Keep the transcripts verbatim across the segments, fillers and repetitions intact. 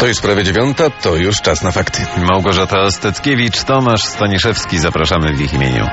To już prawie dziewiąta, to już czas na fakty. Małgorzata Osteckiewicz, Tomasz Staniszewski. Zapraszamy w ich imieniu.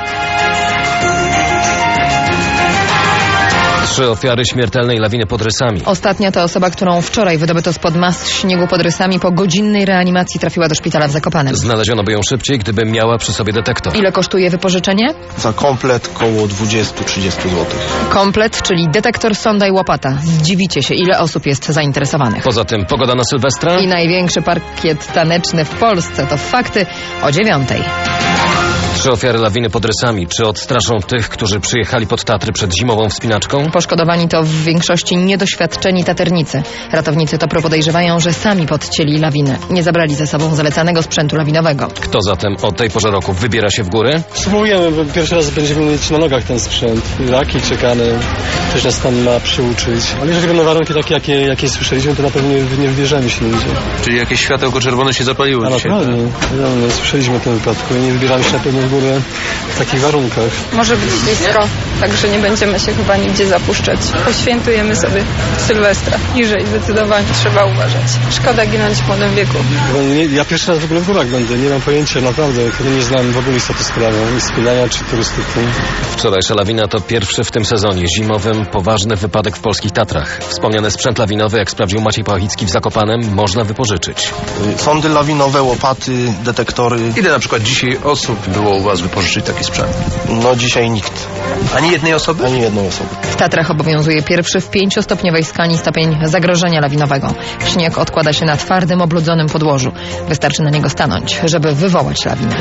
Trzy ofiary śmiertelnej lawiny pod Rysami. Ostatnia to osoba, którą wczoraj wydobyto spod mas śniegu pod Rysami. Po godzinnej reanimacji trafiła do szpitala w Zakopanem. Znaleziono by ją szybciej, gdyby miała przy sobie detektor. Ile kosztuje wypożyczenie? Za komplet koło dwadzieścia do trzydziestu złotych. Komplet, czyli detektor, sonda i łopata. Zdziwicie się, ile osób jest zainteresowanych. Poza tym pogoda na Sylwestra I największy parkiet taneczny w Polsce. To fakty o dziewiątej. Trzy ofiary lawiny pod Rysami. Czy odstraszą tych, którzy przyjechali pod Tatry przed zimową wspinaczką? Poszkodowani to w większości niedoświadczeni taternicy. Ratownicy Topru podejrzewają, że sami podcięli lawinę. Nie zabrali ze sobą zalecanego sprzętu lawinowego. Kto zatem o tej porze roku wybiera się w góry? Spróbujemy, bo pierwszy raz będziemy mieć na nogach ten sprzęt. Raki czekane, ktoś nas tam ma przyuczyć. Ale jeżeli będą warunki takie, jakie, jakie słyszeliśmy, to na pewno nie, nie wybierzemy się nigdzie. Czyli jakieś światełko czerwone się zapaliło A dzisiaj? naprawdę, naprawdę, słyszeliśmy o tym wypadku i nie wybieramy się na pewno w górę w takich warunkach. Może być blisko, także nie będziemy się chyba nigdzie zapuszczać. Poświętujemy sobie Sylwestra. Niżej zdecydowanie trzeba uważać. Szkoda ginąć w młodym wieku. Nie, ja pierwszy raz w ogóle w górach będę, nie mam pojęcia naprawdę, nie znam w ogóle istoty sprawy, ni spinania czy turystyki. Wczorajsza lawina to pierwszy w tym sezonie zimowym poważny wypadek w polskich Tatrach. Wspomniany sprzęt lawinowy, jak sprawdził Maciej Pałachicki w Zakopanem, można wypożyczyć. Sondy lawinowe, łopaty, detektory. Ile na przykład dzisiaj osób było u was wypożyczyć taki sprzęt? No dzisiaj nikt. Ani jednej osoby? Ani jednej osoby. W Tatrach obowiązuje pierwszy w pięciostopniowej skali stopień zagrożenia lawinowego. Śnieg odkłada się na twardym, obludzonym podłożu. Wystarczy na niego stanąć, żeby wywołać lawinę.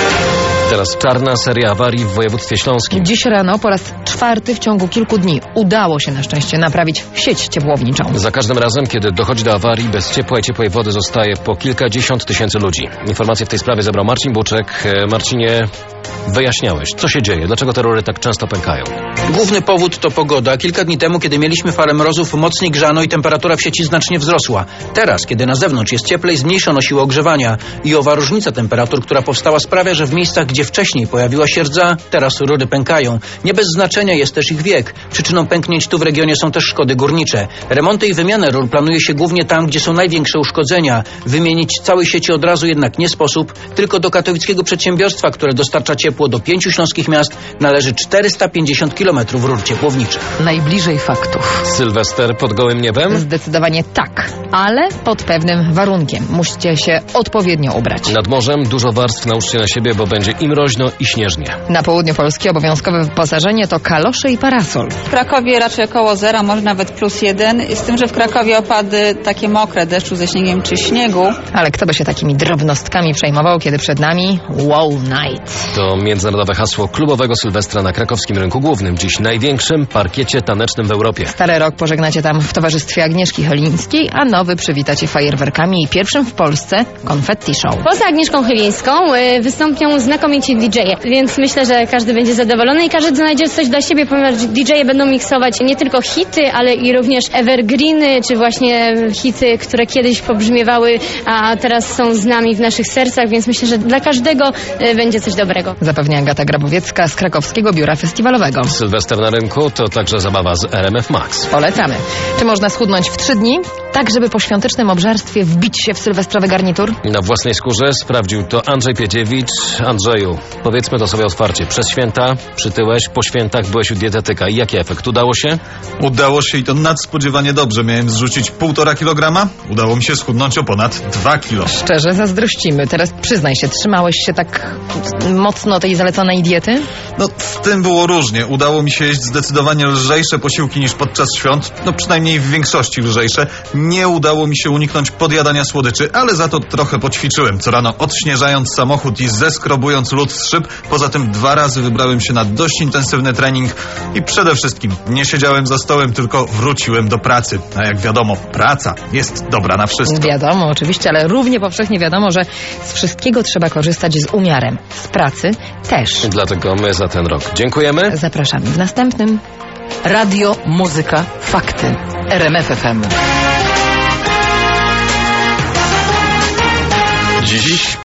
Teraz czarna seria awarii w województwie śląskim. Dziś rano po raz czwarty w ciągu kilku dni udało się na szczęście naprawić sieć ciepłowniczą. Za każdym razem, kiedy dochodzi do awarii, bez ciepła i ciepłej wody zostaje po kilkadziesiąt tysięcy ludzi. Informacje w tej sprawie zebrał Marcin Buczek. Marcinie, wyjaśniałeś, co się dzieje, dlaczego te rury tak często pękają? Główny powód to pogoda. Kilka dni temu, kiedy mieliśmy falę mrozów, mocniej grzano i temperatura w sieci znacznie wzrosła. Teraz, kiedy na zewnątrz jest cieplej, zmniejszono siłę ogrzewania. I owa różnica temperatur, która powstała, sprawia, że w miejscach, gdzie wcześniej pojawiła się rdza, teraz rury pękają. Nie bez znaczenia jest też ich wiek. Przyczyną pęknięć tu w regionie są też szkody górnicze. Remonty i wymianę rur planuje się głównie tam, gdzie są największe uszkodzenia. Wymienić całej sieci od razu jednak nie sposób. Tylko do katowickiego przedsiębiorstwa, które dostarcza ciepło do pięciu śląskich miast, należy czterysta pięćdziesiąt kilometrów rur ciepłowniczych. Najbliżej faktów. Sylwester pod gołym niebem? Zdecydowanie tak, ale pod pewnym warunkiem. Musicie się odpowiednio ubrać. Nad morzem dużo warstw nauczcie na siebie, bo będzie i mroźno, i śnieżnie. Na południu Polski obowiązkowe wyposażenie to kalosze i parasol. W Krakowie raczej około zera, może nawet plus jeden. Z tym, że w Krakowie opady takie mokre, deszczu ze śniegiem czy śniegu. Ale kto by się takimi drobnostkami przejmował, kiedy przed nami Wow Night. To międzynarodowe hasło klubowego Sylwestra na krakowskim rynku głównym. Dziś największym parkiecie tanecznym w Europie. Stary rok pożegnacie tam w towarzystwie Agnieszki Chylińskiej, a nowy przywitacie fajerwerkami i pierwszym w Polsce konfetti show. Poza Agnieszką Chylińską y, wystąpią znakomici didżeje, więc myślę, że każdy będzie zadowolony i każdy znajdzie coś dla siebie, ponieważ didżeje będą miksować nie tylko hity, ale i również evergreeny, czy właśnie hity, które kiedyś pobrzmiewały, a teraz są z nami w naszych sercach, więc myślę, że dla każdego y, będzie coś dobrego. Zapewnia Agata Grabowiecka z krakowskiego biura festiwalowego. Sylwester na rynku to także zabawa z R M F Max. Polecamy. Czy można schudnąć w trzy dni? Tak, żeby po świątecznym obżarstwie wbić się w sylwestrowy garnitur? Na własnej skórze sprawdził to Andrzej Piedziewicz. Andrzeju, powiedzmy to sobie otwarcie. Przez święta przytyłeś, po świętach byłeś u dietetyka. I jaki efekt? Udało się? Udało się i to nadspodziewanie dobrze. Miałem zrzucić półtora kilograma. Udało mi się schudnąć o ponad dwa kilo. Szczerze zazdrościmy. Teraz przyznaj się, trzymałeś się tak mocno tej zaleconej diety? No, z tym było różnie. Udało mi się jeść zdecydowanie lżejsze posiłki niż podczas świąt. No, przynajmniej w większości lżejsze. Nie udało mi się uniknąć podjadania słodyczy, ale za to trochę poćwiczyłem. Co rano odśnieżając samochód i zeskrobując lód z szyb. Poza tym dwa razy wybrałem się na dość intensywny trening i przede wszystkim nie siedziałem za stołem, tylko wróciłem do pracy. A jak wiadomo, praca jest dobra na wszystko. Wiadomo, oczywiście, ale równie powszechnie wiadomo, że z wszystkiego trzeba korzystać z umiarem. Z pracy też. Dlatego my za ten rok dziękujemy. Zapraszamy w następnym. Radio, muzyka, fakty. R M F F M. Dziś